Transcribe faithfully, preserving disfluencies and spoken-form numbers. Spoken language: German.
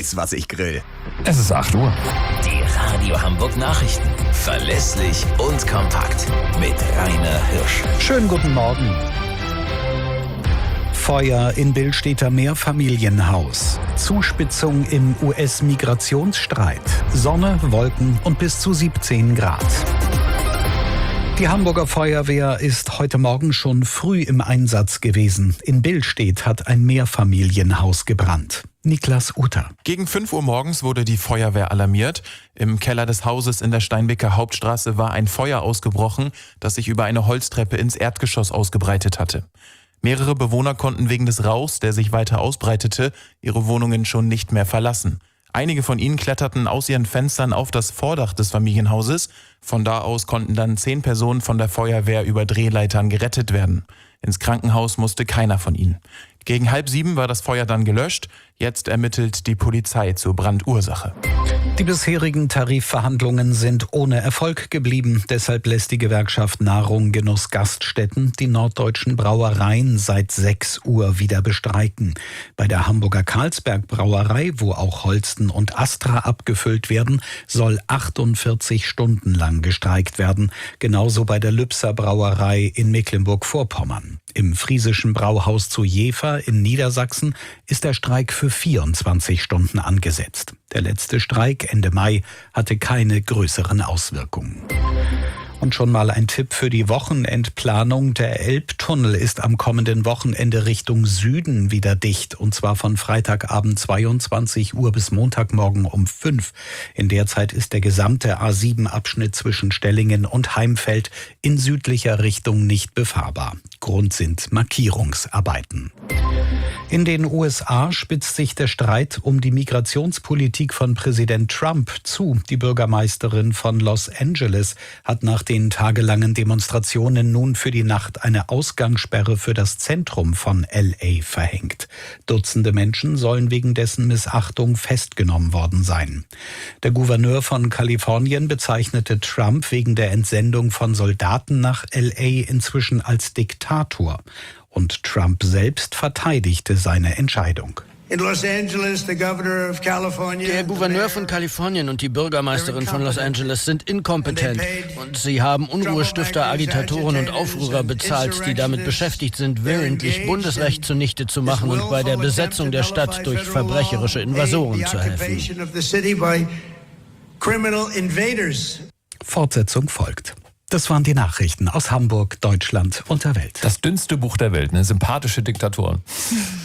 weiß, was ich grill. Es ist acht Uhr. Die Radio Hamburg Nachrichten. Verlässlich und kompakt. Mit Rainer Hirsch. Schönen guten Morgen. Feuer in Billstädter Mehrfamilienhaus. Zuspitzung im U S-Migrationsstreit. Sonne, Wolken und bis zu siebzehn Grad. Die Hamburger Feuerwehr ist heute Morgen schon früh im Einsatz gewesen. In Billstedt hat ein Mehrfamilienhaus gebrannt. Niklas Uter. Gegen fünf Uhr morgens wurde die Feuerwehr alarmiert. Im Keller des Hauses in der Steinbecker Hauptstraße war ein Feuer ausgebrochen, das sich über eine Holztreppe ins Erdgeschoss ausgebreitet hatte. Mehrere Bewohner konnten wegen des Rauchs, der sich weiter ausbreitete, ihre Wohnungen schon nicht mehr verlassen. Einige von ihnen kletterten aus ihren Fenstern auf das Vordach des Familienhauses. Von da aus konnten dann zehn Personen von der Feuerwehr über Drehleitern gerettet werden. Ins Krankenhaus musste keiner von ihnen. Gegen halb sieben war das Feuer dann gelöscht. Jetzt ermittelt die Polizei zur Brandursache. Die bisherigen Tarifverhandlungen sind ohne Erfolg geblieben. Deshalb lässt die Gewerkschaft Nahrung, Genuss, Gaststätten die norddeutschen Brauereien seit sechs Uhr wieder bestreiken. Bei der Hamburger Carlsberg Brauerei, wo auch Holsten und Astra abgefüllt werden, soll achtundvierzig Stunden lang gestreikt werden. Genauso bei der Lübser Brauerei in Mecklenburg-Vorpommern. Im friesischen Brauhaus zu Jever in Niedersachsen ist der Streik für vierundzwanzig Stunden angesetzt. Der letzte Streik Ende Mai hatte keine größeren Auswirkungen. Und schon mal ein Tipp für die Wochenendplanung. Der Elbtunnel ist am kommenden Wochenende Richtung Süden wieder dicht. Und zwar von Freitagabend zweiundzwanzig Uhr bis Montagmorgen um fünf. In der Zeit ist der gesamte A sieben Abschnitt zwischen Stellingen und Heimfeld in südlicher Richtung nicht befahrbar. Grund sind Markierungsarbeiten. In den U S A spitzt sich der Streit um die Migrationspolitik von Präsident Trump zu. Die Bürgermeisterin von Los Angeles hat nach den tagelangen Demonstrationen nun für die Nacht eine Ausgangssperre für das Zentrum von L A verhängt. Dutzende Menschen sollen wegen dessen Missachtung festgenommen worden sein. Der Gouverneur von Kalifornien bezeichnete Trump wegen der Entsendung von Soldaten nach L A inzwischen als Diktator. Und Trump selbst verteidigte seine Entscheidung. In Los Angeles, the governor of California, der Gouverneur von Kalifornien und die Bürgermeisterin von Los Angeles sind inkompetent und sie haben Unruhestifter, Agitatoren und Aufrührer bezahlt, die damit beschäftigt sind, willentlich Bundesrecht zunichte zu machen und bei der Besetzung der Stadt durch verbrecherische Invasoren zu helfen. Fortsetzung folgt. Das waren die Nachrichten aus Hamburg, Deutschland und der Welt. Das dünnste Buch der Welt, ne? Sympathische Diktatoren.